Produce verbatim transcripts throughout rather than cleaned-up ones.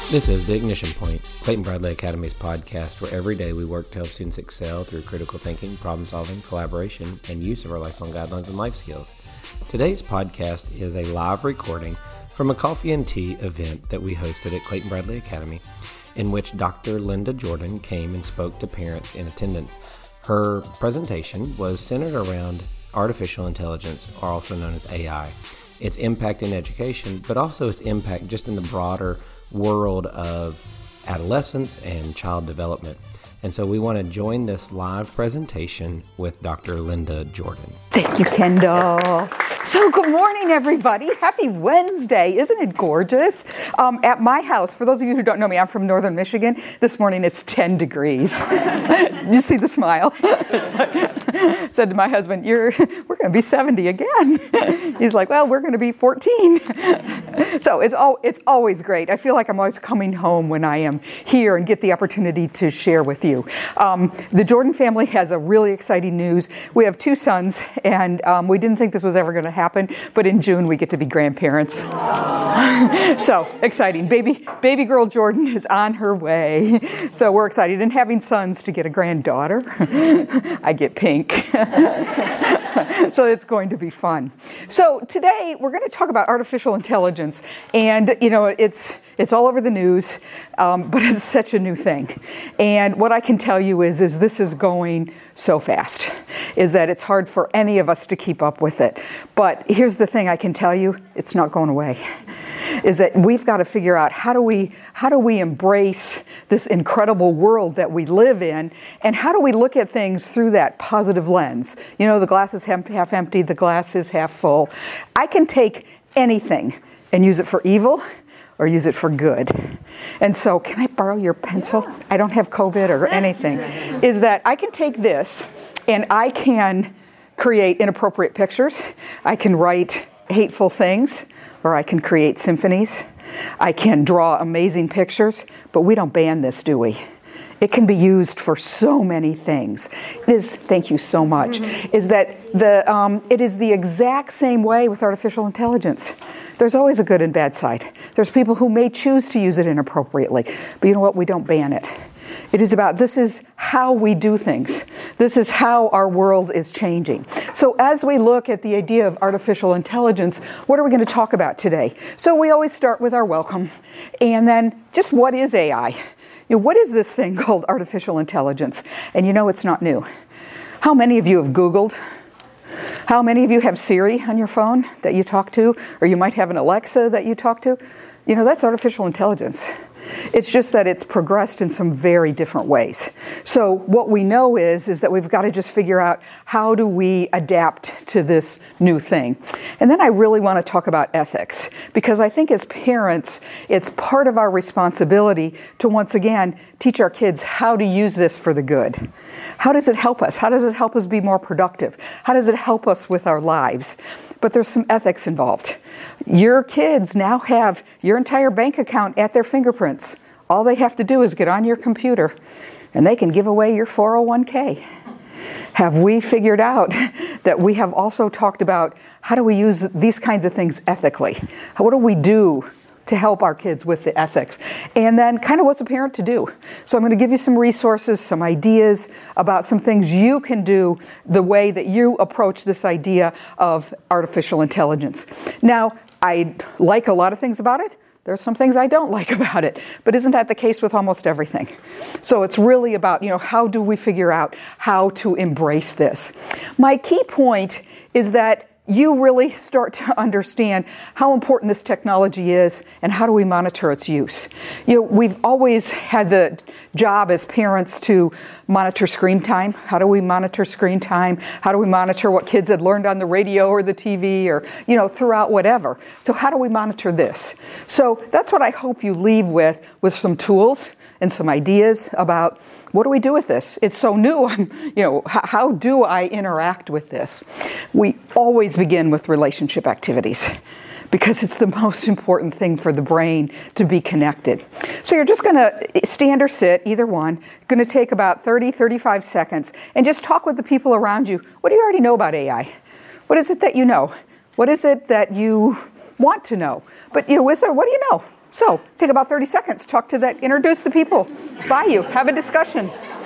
This is The Ignition Point, Clayton Bradley Academy's podcast where every day we work to help students excel through critical thinking, problem solving, collaboration, and use of our lifelong guidelines and life skills. Today's podcast is a live recording from a coffee and tea event that we hosted at Clayton Bradley Academy, in which Doctor Linda Jordan came and spoke to parents in attendance. Her presentation was centered around artificial intelligence, or also known as A I, its impact in education, but also its impact just in the broader world of adolescence and child development. And so we want to join this live presentation with Doctor Linda Jordan. Thank you, Kendall. So good morning, everybody. Happy Wednesday. Isn't it gorgeous? Um, at my house, for those of you who don't know me, I'm from northern Michigan. This morning it's ten degrees. You see the smile? Said to my husband, "You're we're going to be seventy again." He's like, "Well, we're going to be fourteen." So it's all it's always great. I feel like I'm always coming home when I am here and get the opportunity to share with you. Um, the Jordan family has a really exciting news. We have two sons, and um, we didn't think this was ever going to happen, but in June we get to be grandparents. So exciting. Baby baby girl Jordan is on her way. So we're excited. And having sons to get a granddaughter, I get pink. So it's going to be fun. So today we're going to talk about artificial intelligence, and you know it's it's all over the news, um, but it's such a new thing. And what I can tell you is is this is going so fast, is that it's hard for any of us to keep up with it. But here's the thing I can tell you, it's not going away. Is that we've got to figure out how do we how do we embrace this incredible world that we live in, and how do we look at things through that positive lens? You know, the glass is half, half empty, the glass is half full. I can take anything and use it for evil or use it for good. And so, can I borrow your pencil? I don't have COVID or anything. Is that I can take this and I can create inappropriate pictures. I can write hateful things, or I can create symphonies. I can draw amazing pictures, but we don't ban this, do we? It can be used for so many things. It is, thank you so much, mm-hmm. is that the um, it is the exact same way with artificial intelligence. There's always a good and bad side. There's people who may choose to use it inappropriately, but you know what? We don't ban it. It is about, this is how we do things. This is how our world is changing. So as we look at the idea of artificial intelligence, what are we going to talk about today? So we always start with our welcome, and then just what is A I? You know, what is this thing called artificial intelligence? And you know it's not new. How many of you have Googled? How many of you have Siri on your phone that you talk to? Or you might have an Alexa that you talk to? You know, that's artificial intelligence. It's just that it's progressed in some very different ways. So what we know is, is that we've got to just figure out how do we adapt to this new thing. And then I really want to talk about ethics, because I think as parents, it's part of our responsibility to once again teach our kids how to use this for the good. How does it help us? How does it help us be more productive? How does it help us with our lives? But there's some ethics involved. Your kids now have your entire bank account at their fingerprints. All they have to do is get on your computer, and they can give away your four oh one k. Have we figured out that we have also talked about how do we use these kinds of things ethically? What do we do to help our kids with the ethics? And then kind of what's a parent to do? So I'm going to give you some resources, some ideas about some things you can do the way that you approach this idea of artificial intelligence. Now, I like a lot of things about it. There are some things I don't like about it, but isn't that the case with almost everything? So it's really about, you know, how do we figure out how to embrace this? My key point is that you really start to understand how important this technology is and how do we monitor its use. You know, we've always had the job as parents to monitor screen time. How do we monitor screen time? How do we monitor what kids had learned on the radio or the T V or, you know, throughout whatever? So how do we monitor this? So that's what I hope you leave with, with some tools and some ideas about what do we do with this? It's so new. I'm, you know, how, how do I interact with this? We always begin with relationship activities because it's the most important thing for the brain to be connected. So you're just going to stand or sit, either one, going to take about thirty, thirty-five seconds and just talk with the people around you. What do you already know about A I? What is it that you know? What is it that you want to know? But, you know, is there, what do you know? So take about thirty seconds, talk to that, introduce the people by you, have a discussion.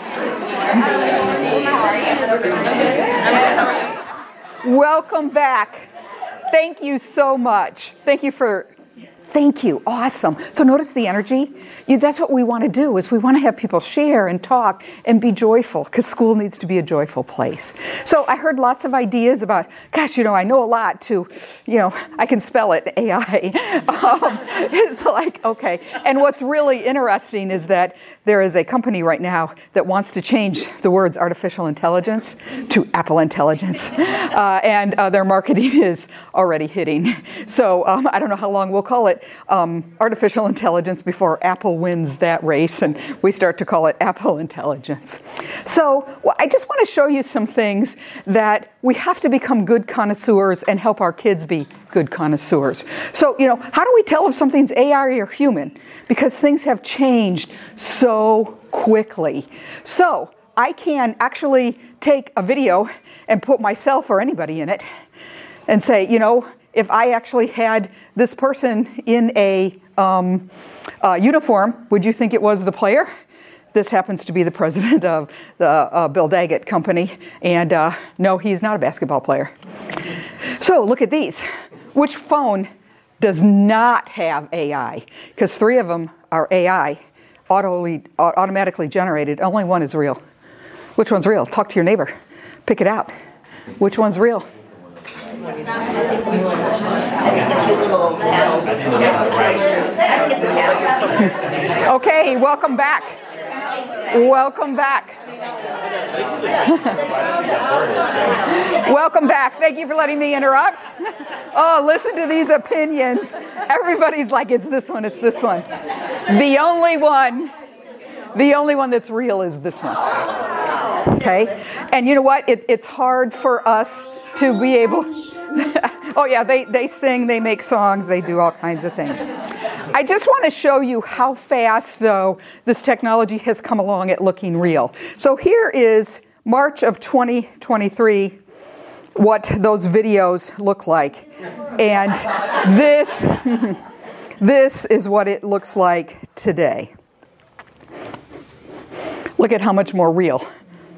Welcome back. Thank you so much. Thank you for, thank you, awesome. So notice the energy. You, that's what we want to do, is we want to have people share and talk and be joyful, because school needs to be a joyful place. So I heard lots of ideas about, gosh, you know, I know a lot to, you know, I can spell it, A I. Um, it's like, okay. And what's really interesting is that there is a company right now that wants to change the words artificial intelligence to Apple Intelligence. Uh, and uh, their marketing is already hitting. So um, I don't know how long we'll call it um, artificial intelligence before Apple wins that race and we start to call it Apple Intelligence. So well, I just want to show you some things that we have to become good connoisseurs and help our kids be good connoisseurs. So, you know, how do we tell if something's A I or human? Because things have changed so quickly. So I can actually take a video and put myself or anybody in it and say, you know, if I actually had this person in a um, uh, uniform, would you think it was the player? This happens to be the president of the uh, Bill Daggett company, and uh, no, he's not a basketball player. So look at these. Which phone does not have A I? Because three of them are A I, auto- automatically generated. Only one is real. Which one's real? Talk to your neighbor. Pick it out. Which one's real? Okay, welcome back. Welcome back. Welcome back. Thank you for letting me interrupt. Oh, listen to these opinions. Everybody's like, it's this one, it's this one. The only one, the only one that's real is this one. Okay? And you know what? It, it's hard for us to be able... Oh yeah, they, they sing, they make songs, they do all kinds of things. I just want to show you how fast, though, this technology has come along at looking real. So here is March of twenty twenty-three, what those videos look like. And this, this is what it looks like today. Look at how much more real.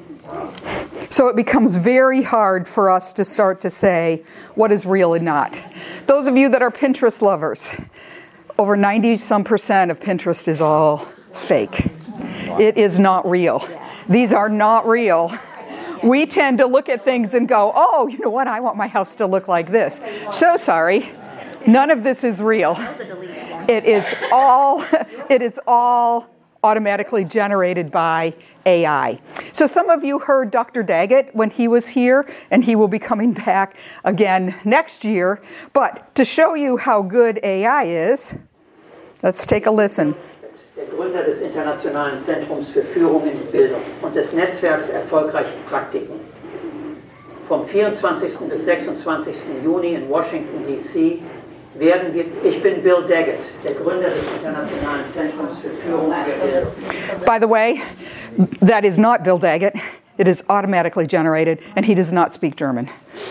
So it becomes very hard for us to start to say what is real and not. Those of you that are Pinterest lovers, over ninety some percent of Pinterest is all fake. It is not real. These are not real. We tend to look at things and go, oh, you know what, I want my house to look like this. So sorry, none of this is real. It is all, it is all automatically generated by A I. So some of you heard Doctor Daggett when he was here, and he will be coming back again next year. But to show you how good A I is, let's take a listen. Der Gründer des Internationalen Zentrums für Führung in Bildung und des Netzwerks Erfolgreiche Praktiken. Vom vierundzwanzigsten bis sechsundzwanzigsten Juni in Washington, D C werden wir, ich bin Bill Daggett, der Gründer des Internationalen Zentrums für Führung in Bildung. By the way, that is not Bill Daggett. It is automatically generated, and he does not speak German.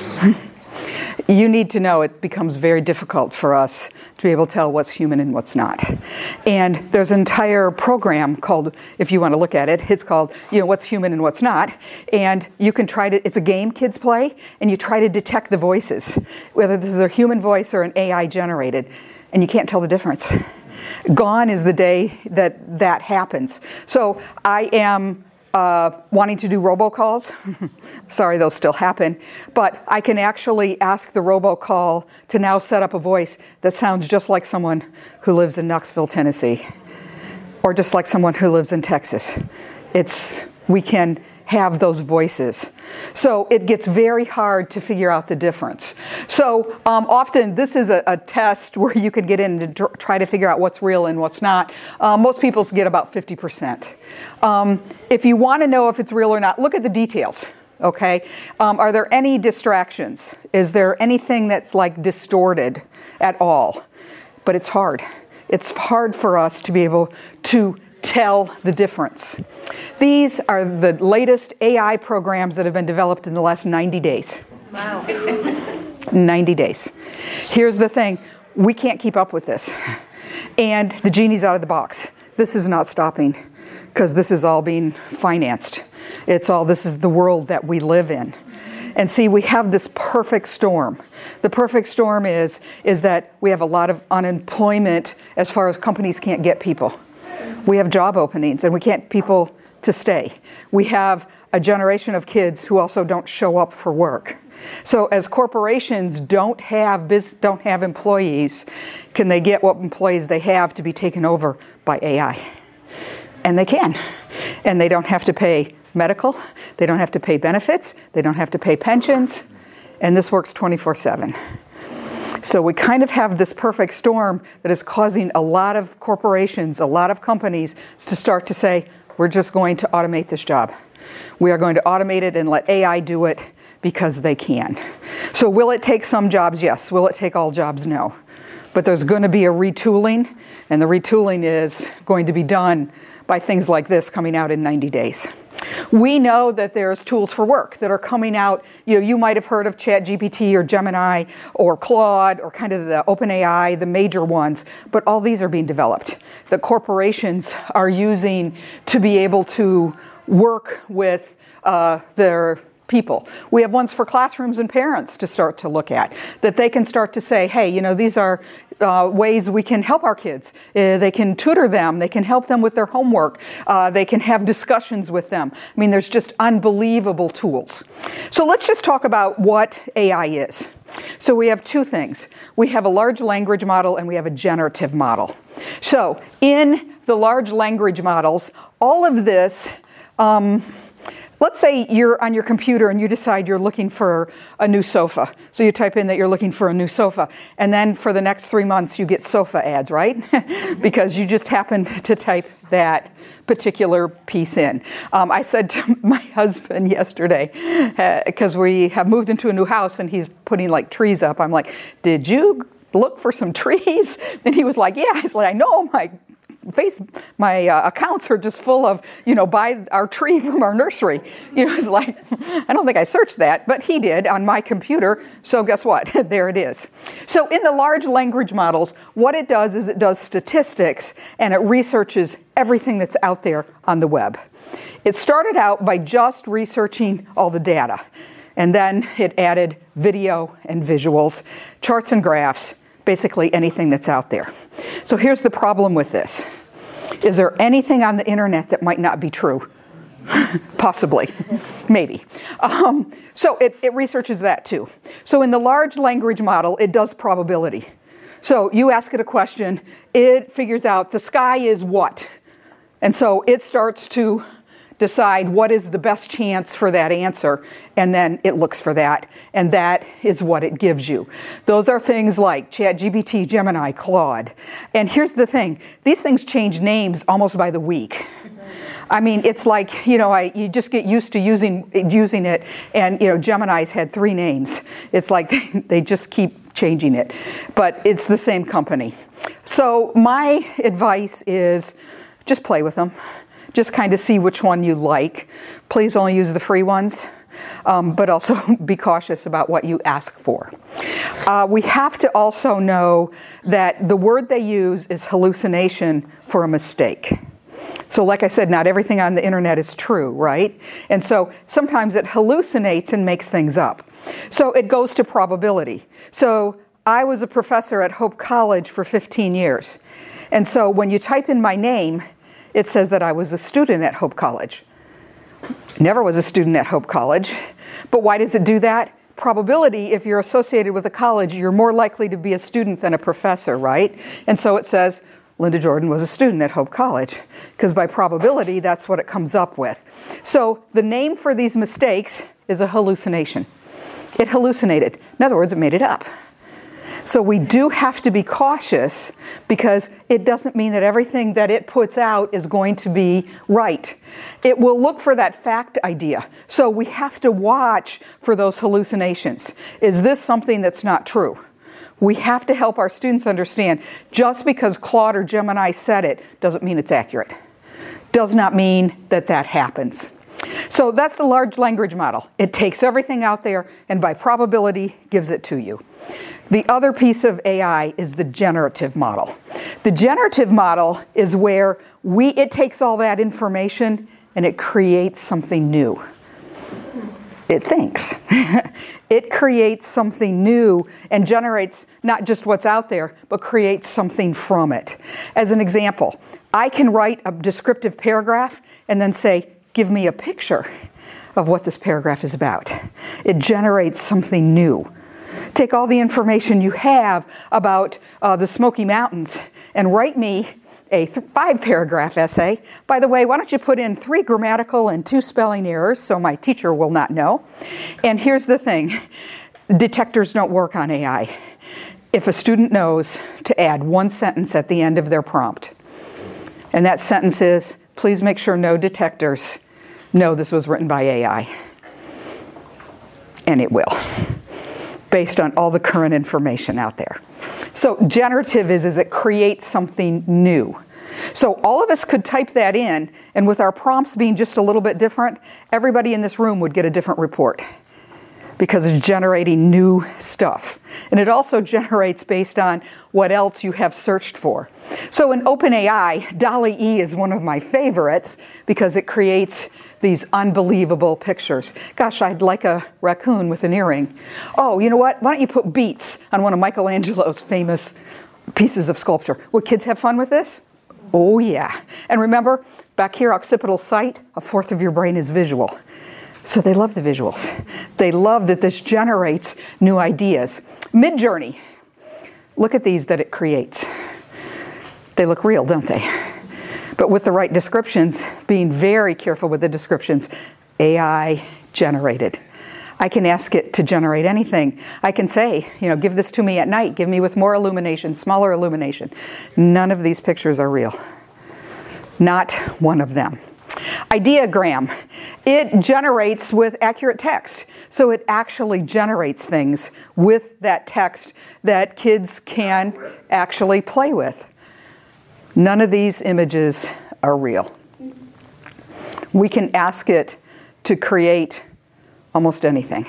You need to know it becomes very difficult for us to be able to tell what's human and what's not. And there's an entire program called, if you want to look at it, it's called, you know, what's human and what's not. And you can try to, it's a game kids play, and you try to detect the voices, whether this is a human voice or an A I generated, and you can't tell the difference. Gone is the day that that happens. So I am Uh, wanting to do robocalls. Sorry, those still happen. But I can actually ask the robocall to now set up a voice that sounds just like someone who lives in Knoxville, Tennessee, or just like someone who lives in Texas. It's, we can have those voices. So it gets very hard to figure out the difference. So um, often this is a, a test where you can get in to dr- try to figure out what's real and what's not. Uh, most people get about fifty percent. Um, if you want to know if it's real or not, look at the details. Okay? Um, are there any distractions? Is there anything that's like distorted at all? But it's hard. It's hard for us to be able to tell the difference. These are the latest A I programs that have been developed in the last ninety days. Wow. ninety days. Here's the thing. We can't keep up with this. And the genie's out of the box. This is not stopping because this is all being financed. It's all, this is the world that we live in. And see, we have this perfect storm. The perfect storm is, is that we have a lot of unemployment as far as companies can't get people. We have job openings and we can't get people to stay. We have a generation of kids who also don't show up for work. So as corporations don't have biz, don't have employees, can they get what employees they have to be taken over by A I? And they can. And they don't have to pay medical, they don't have to pay benefits, they don't have to pay pensions, and this works twenty-four seven. So we kind of have this perfect storm that is causing a lot of corporations, a lot of companies to start to say, we're just going to automate this job. We are going to automate it and let A I do it because they can. So will it take some jobs? Yes. Will it take all jobs? No. But there's going to be a retooling, and the retooling is going to be done by things like this coming out in ninety days. We know that there's tools for work that are coming out. You know, you might have heard of ChatGPT or Gemini or Claude or kind of the OpenAI, the major ones, but all these are being developed that corporations are using to be able to work with uh, their people. We have ones for classrooms and parents to start to look at, that they can start to say, hey, you know, these are uh, ways we can help our kids. Uh, they can tutor them. They can help them with their homework. Uh, they can have discussions with them. I mean, there's just unbelievable tools. So let's just talk about what A I is. So we have two things. We have a large language model and we have a generative model. So in the large language models, all of this, um, let's say you're on your computer and you decide you're looking for a new sofa. So you type in that you're looking for a new sofa. And then for the next three months, you get sofa ads, right? Because you just happened to type that particular piece in. Um, I said to my husband yesterday, because uh, we have moved into a new house and he's putting like trees up. I'm like, did you look for some trees? And he was like, yeah. I was like, I know, my face, my uh, accounts are just full of, you know, buy our tree from our nursery. You know, it's like, I don't think I searched that, but he did on my computer. So guess what? There it is. So in the large language models, what it does is it does statistics and it researches everything that's out there on the web. It started out by just researching all the data. And then it added video and visuals, charts and graphs, basically anything that's out there. So here's the problem with this. Is there anything on the internet that might not be true? Possibly. Maybe. Um, so it, it researches that too. So in the large language model, it does probability. So you ask it a question, it figures out the sky is what? And so it starts to decide what is the best chance for that answer, and then it looks for that, and that is what it gives you. Those are things like ChatGPT, Gemini, Claude. And here's the thing, these things change names almost by the week. I mean, it's like, you know, I, you just get used to using using it, and, you know, Gemini's had three names. It's like they just keep changing it, but it's the same company. So my advice is just play with them. Just kind of see which one you like. Please only use the free ones, um, but also be cautious about what you ask for. Uh, we have to also know that the word they use is hallucination for a mistake. So like I said, not everything on the internet is true, right? And so sometimes it hallucinates and makes things up. So it goes to probability. So I was a professor at Hope College for fifteen years. And so when you type in my name, it says that I was a student at Hope College. Never was a student at Hope College. But why does it do that? Probability, if you're associated with a college, you're more likely to be a student than a professor, right? And so it says, Linda Jordan was a student at Hope College, because by probability, that's what it comes up with. So the name for these mistakes is a hallucination. It hallucinated. In other words, it made it up. So we do have to be cautious, because it doesn't mean that everything that it puts out is going to be right. It will look for that fact idea. So we have to watch for those hallucinations. Is this something that's not true? We have to help our students understand just because Claude or Gemini said it doesn't mean it's accurate. Does not mean that that happens. So that's the large language model. It takes everything out there and by probability gives it to you. The other piece of A I is the generative model. The generative model is where we it takes all that information and it creates something new. It thinks. It creates something new and generates not just what's out there, but creates something from it. As an example, I can write a descriptive paragraph and then say, give me a picture of what this paragraph is about. It generates something new. Take all the information you have about uh, the Smoky Mountains and write me a th- five-paragraph essay. By the way, why don't you put in three grammatical and two spelling errors so my teacher will not know? And here's the thing. Detectors don't work on A I. If a student knows to add one sentence at the end of their prompt, and that sentence is, please make sure no detectors know this was written by A I. And it will, based on all the current information out there. So generative is, is it creates something new. So all of us could type that in, and with our prompts being just a little bit different, everybody in this room would get a different report because it's generating new stuff. And it also generates based on what else you have searched for. So in OpenAI, DALL-E is one of my favorites because it creates these unbelievable pictures. Gosh, I'd like a raccoon with an earring. Oh, you know what? Why don't you put beets on one of Michelangelo's famous pieces of sculpture? Would kids have fun with this? Oh, yeah. And remember, back here, occipital sight, a fourth of your brain is visual. So they love the visuals. They love that this generates new ideas. Midjourney. Look at these that it creates. They look real, don't they? But with the right descriptions, being very careful with the descriptions, A I generated. I can ask it to generate anything. I can say, you know, give this to me at night. Give me with more illumination, smaller illumination. None of these pictures are real. Not one of them. Ideogram. It generates with accurate text. So it actually generates things with that text that kids can actually play with. None of these images are real. We can ask it to create almost anything.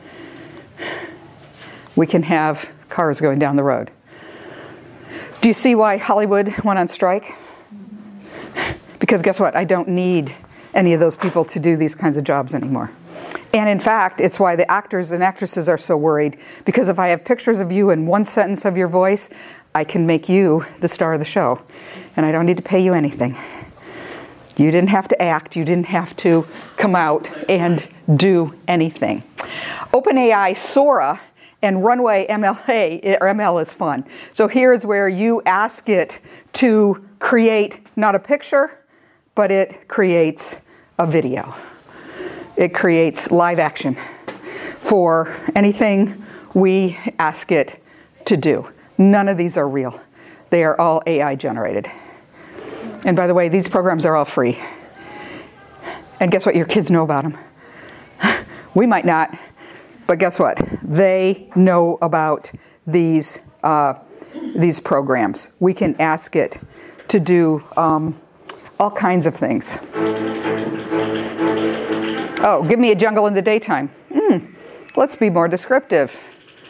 We can have cars going down the road. Do you see why Hollywood went on strike? Because guess what? I don't need any of those people to do these kinds of jobs anymore. And in fact, it's why the actors and actresses are so worried, because if I have pictures of you and one sentence of your voice, I can make you the star of the show. And I don't need to pay you anything. You didn't have to act. You didn't have to come out and do anything. OpenAI Sora and Runway M L A, or M L is fun. So here's where you ask it to create not a picture, but it creates a video. It creates live action for anything we ask it to do. None of these are real. They are all A I generated. And by the way, these programs are all free. And guess what? Your kids know about them. We might not, but guess what? They know about these uh, these programs. We can ask it to do um, all kinds of things. Oh, give me a jungle in the daytime. Mm, let's be more descriptive.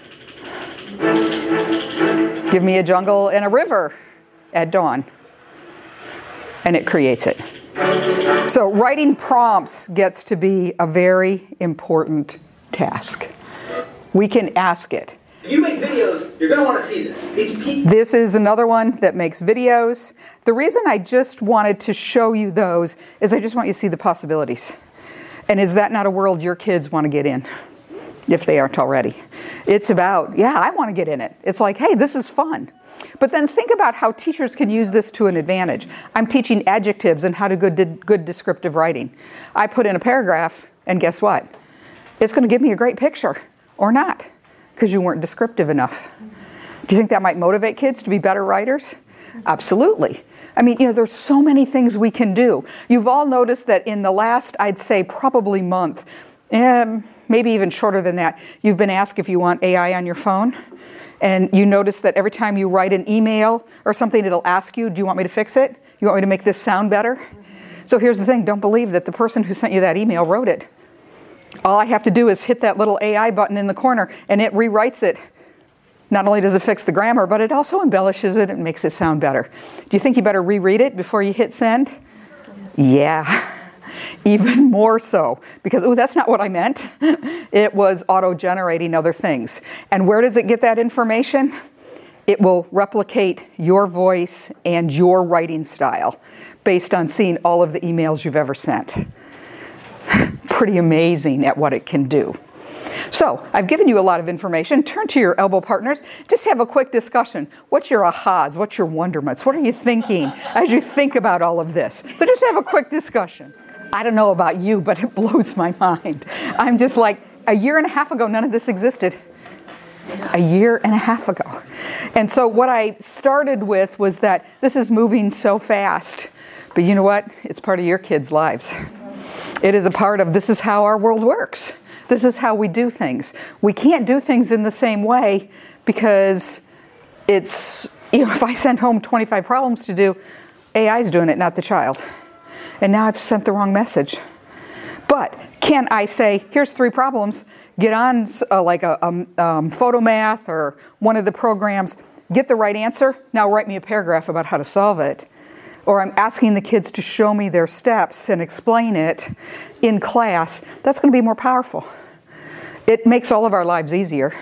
Give me a jungle and a river at dawn. And it creates it. So writing prompts gets to be a very important task. We can ask it. If you make videos, you're going to want to see this. It's pe- This is another one that makes videos. The reason I just wanted to show you those is I just want you to see the possibilities. And is that not a world your kids want to get in, if they aren't already? It's about, yeah, I want to get in it. It's like, hey, this is fun. But then think about how teachers can use this to an advantage. I'm teaching adjectives and how to good good descriptive writing. I put in a paragraph, and guess what? It's going to give me a great picture, or not, because you weren't descriptive enough. Do you think that might motivate kids to be better writers? Absolutely. I mean, you know, there's so many things we can do. You've all noticed that in the last, I'd say, probably month, um, maybe even shorter than that, you've been asked if you want A I on your phone. And you notice that every time you write an email or something, it'll ask you, do you want me to fix it? You want me to make this sound better? So here's the thing. Don't believe that the person who sent you that email wrote it. All I have to do is hit that little A I button in the corner, and it rewrites it Not only does it fix the grammar, but it also embellishes it and makes it sound better. Do you think you better reread it before you hit send? Yes. Yeah. Even more so, because, oh, that's not what I meant. It was auto-generating other things. And where does it get that information? It will replicate your voice and your writing style based on seeing all of the emails you've ever sent. Pretty amazing at what it can do. So, I've given you a lot of information. Turn to your elbow partners. Just have a quick discussion. What's your ahas? What's your wonderments? What are you thinking as you think about all of this? So just have a quick discussion. I don't know about you, but it blows my mind. I'm just like, a year and a half ago, none of this existed. A year and a half ago. And so what I started with was that this is moving so fast. But you know what? It's part of your kids' lives. It is a part of, this is how our world works. This is how we do things. We can't do things in the same way because it's, you know, if I send home twenty-five problems to do, A I's doing it, not the child. And now I've sent the wrong message. But can I say, here's three problems, get on uh, like a um, um, Photomath or one of the programs, get the right answer, now write me a paragraph about how to solve it. Or I'm asking the kids to show me their steps and explain it in class. That's going to be more powerful. It makes all of our lives easier.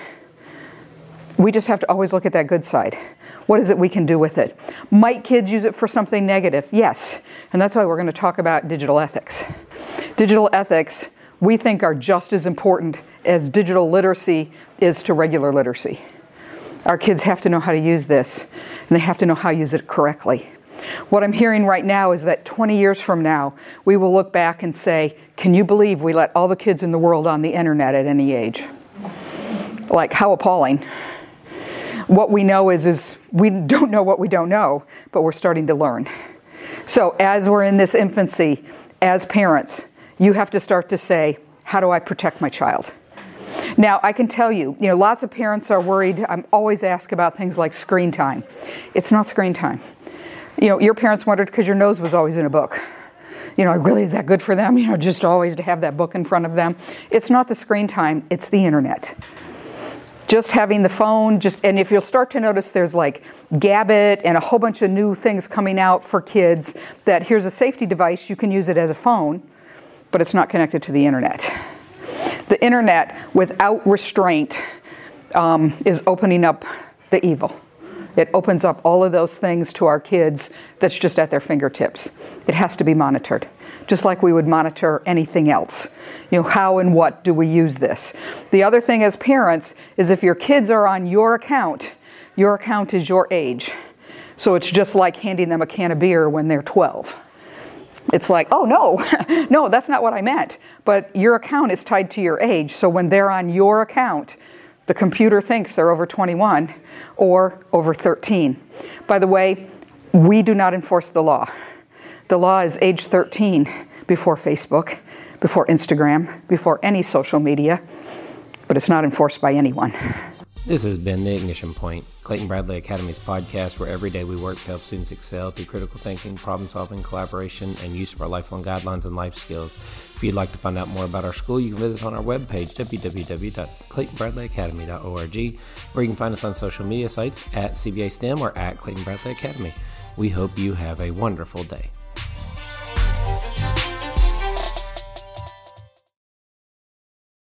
We just have to always look at that good side. What is it we can do with it? Might kids use it for something negative? Yes. And that's why we're going to talk about digital ethics. Digital ethics, we think, are just as important as digital literacy is to regular literacy. Our kids have to know how to use this, and they have to know how to use it correctly. What I'm hearing right now is that twenty years from now, we will look back and say, can you believe we let all the kids in the world on the internet at any age? Like, how appalling. What we know is, is we don't know what we don't know, but we're starting to learn. So as we're in this infancy, as parents, you have to start to say, how do I protect my child? Now, I can tell you, you know, lots of parents are worried. I'm always asked about things like screen time. It's not screen time. You know, your parents wondered because your nose was always in a book. You know, really, is that good for them? You know, just always to have that book in front of them. It's not the screen time, it's the internet. Just having the phone, just, and if you'll start to notice there's like Gabbit and a whole bunch of new things coming out for kids, that here's a safety device, you can use it as a phone, but it's not connected to the internet. The internet, without restraint, um, is opening up the evil. It opens up all of those things to our kids that's just at their fingertips. It has to be monitored, just like we would monitor anything else. You know, how and what do we use this? The other thing as parents is if your kids are on your account, your account is your age. So it's just like handing them a can of beer when they're twelve. It's like, oh, no, no, that's not what I meant. But your account is tied to your age. So when they're on your account, the computer thinks they're over twenty-one or over thirteen. By the way, we do not enforce the law. The law is age thirteen before Facebook, before Instagram, before any social media, but it's not enforced by anyone. This has been The Ignition Point, Clayton Bradley Academy's podcast where every day we work to help students excel through critical thinking, problem solving, collaboration, and use of our lifelong guidelines and life skills. If you'd like to find out more about our school, you can visit us on our webpage, w w w dot clayton bradley academy dot org, or you can find us on social media sites at C B A STEM or at Clayton Bradley Academy. We hope you have a wonderful day.